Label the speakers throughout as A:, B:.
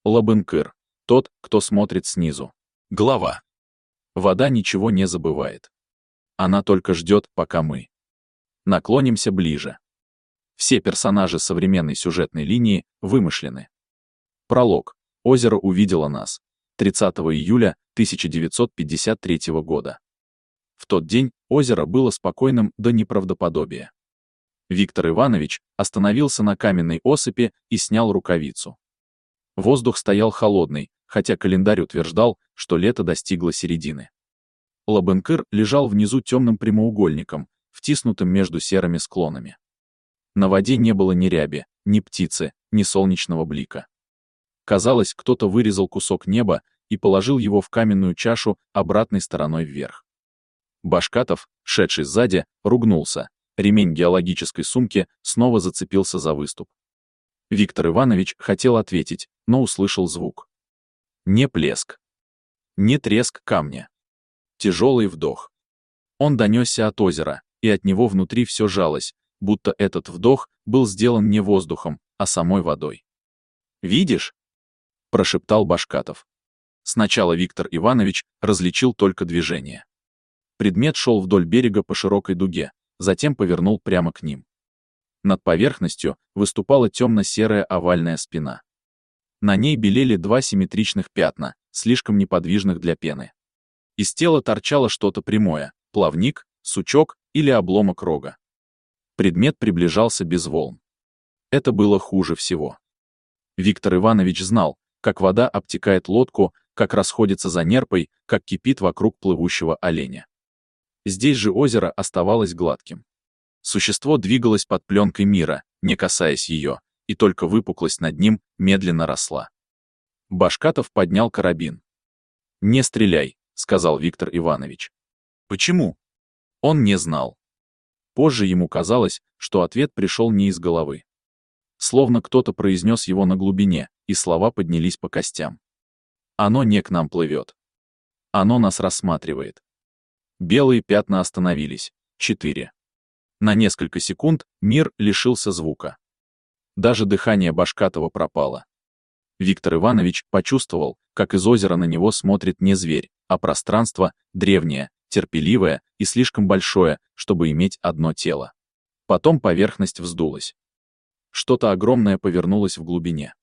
A: Лабынкыр. Тот, кто смотрит снизу. Глава. Вода ничего не забывает. Она только ждет, пока мы наклонимся ближе. Все персонажи современной сюжетной линии вымышлены. Пролог. Озеро увидело нас. 30 июля 1953 года. В тот день озеро было спокойным до неправдоподобия. Виктор Иванович остановился на каменной осыпи и снял рукавицу. Воздух стоял холодный, хотя календарь утверждал, что лето достигло середины. Лабынкыр лежал внизу темным прямоугольником, втиснутым между серыми склонами. На воде не было ни ряби, ни птицы, ни солнечного блика. Казалось, кто-то вырезал кусок неба и положил его в каменную чашу обратной стороной вверх. Башкатов, шедший сзади, ругнулся. Ремень геологической сумки снова зацепился за выступ. Виктор Иванович хотел ответить, но услышал звук. Не плеск. Не треск камня. Тяжелый вдох. Он донесся от озера, и от него внутри все жалось, будто этот вдох был сделан не воздухом, а самой водой. «Видишь?» — прошептал Башкатов. Сначала Виктор Иванович различил только движение. Предмет шел вдоль берега по широкой дуге, затем повернул прямо к ним. Над поверхностью выступала темно-серая овальная спина. На ней белели два симметричных пятна, слишком неподвижных для пены. Из тела торчало что-то прямое, плавник, сучок или обломок рога. Предмет приближался без волн. Это было хуже всего. Виктор Иванович знал, как вода обтекает лодку, как расходится за нерпой, как кипит вокруг плывущего оленя. Здесь же озеро оставалось гладким. Существо двигалось под пленкой мира, не касаясь ее, и только выпуклость над ним медленно росла. Башкатов поднял карабин. «Не стреляй», — сказал Виктор Иванович. «Почему?» Он не знал. Позже ему казалось, что ответ пришел не из головы. Словно кто-то произнес его на глубине, и слова поднялись по костям. «Оно не к нам плывет. Оно нас рассматривает». Белые пятна остановились. 4. На несколько секунд мир лишился звука. Даже дыхание Башкатова пропало. Виктор Иванович почувствовал, как из озера на него смотрит не зверь, а пространство, древнее, терпеливое и слишком большое, чтобы иметь одно тело. Потом поверхность вздулась. Что-то огромное повернулось в глубине.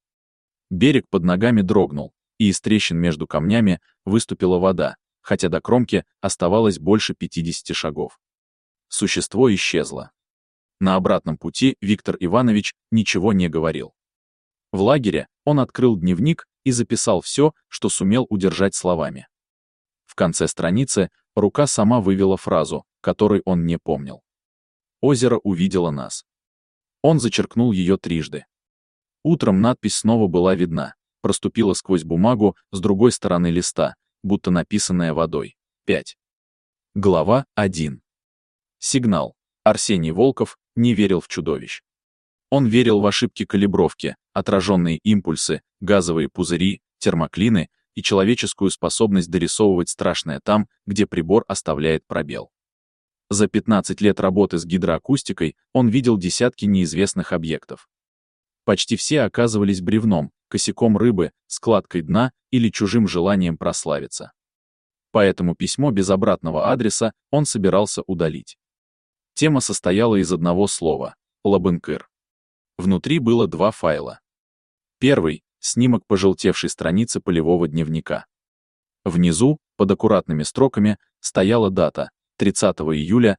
A: Берег под ногами дрогнул, и из трещин между камнями выступила вода, хотя до кромки оставалось больше 50 шагов. Существо исчезло. На обратном пути Виктор Иванович ничего не говорил. В лагере он открыл дневник и записал все, что сумел удержать словами. В конце страницы рука сама вывела фразу, которой он не помнил. «Озеро увидело нас». Он зачеркнул ее трижды. Утром надпись снова была видна, проступила сквозь бумагу с другой стороны листа, будто написанная водой. 5. Глава 1. Сигнал. Арсений Волков не верил в чудовищ. Он верил в ошибки калибровки, отраженные импульсы, газовые пузыри, термоклины и человеческую способность дорисовывать страшное там, где прибор оставляет пробел. За 15 лет работы с гидроакустикой он видел десятки неизвестных объектов. Почти все оказывались бревном, косяком рыбы, складкой дна или чужим желанием прославиться. Поэтому письмо без обратного адреса он собирался удалить. Тема состояла из одного слова — Лабынкыр. Внутри было два файла. Первый — снимок пожелтевшей страницы полевого дневника. Внизу, под аккуратными строками, стояла дата — 30 июля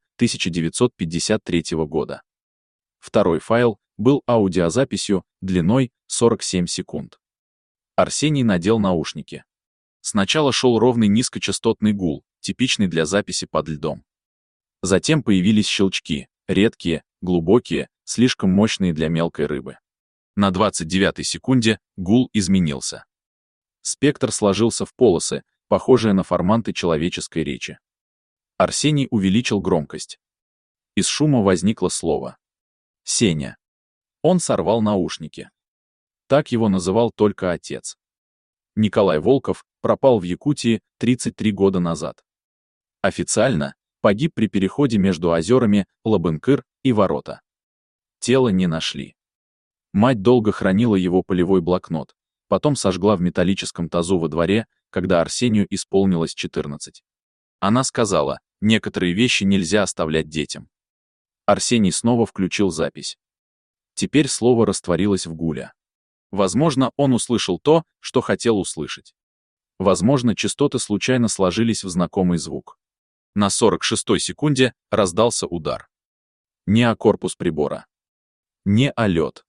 A: 1953 года. Второй файл был аудиозаписью длиной 47 секунд. Арсений надел наушники. Сначала шел ровный низкочастотный гул, типичный для записи под льдом. Затем появились щелчки, редкие, глубокие, слишком мощные для мелкой рыбы. На 29-й секунде гул изменился. Спектр сложился в полосы, похожие на форманты человеческой речи. Арсений увеличил громкость. Из шума возникло слово. «Сеня». Он сорвал наушники. Так его называл только отец. Николай Волков пропал в Якутии 33 года назад. Официально погиб при переходе между озерами Лабынкыр и Ворота. Тело не нашли. Мать долго хранила его полевой блокнот, Потом сожгла в металлическом тазу во дворе, когда Арсению исполнилось 14. Она сказала, некоторые вещи нельзя оставлять детям. Арсений снова включил запись. Теперь слово растворилось в гуле. Возможно, он услышал то, что хотел услышать. Возможно, частоты случайно сложились в знакомый звук. На 46-й секунде раздался удар. Не о корпус прибора. Не о лед.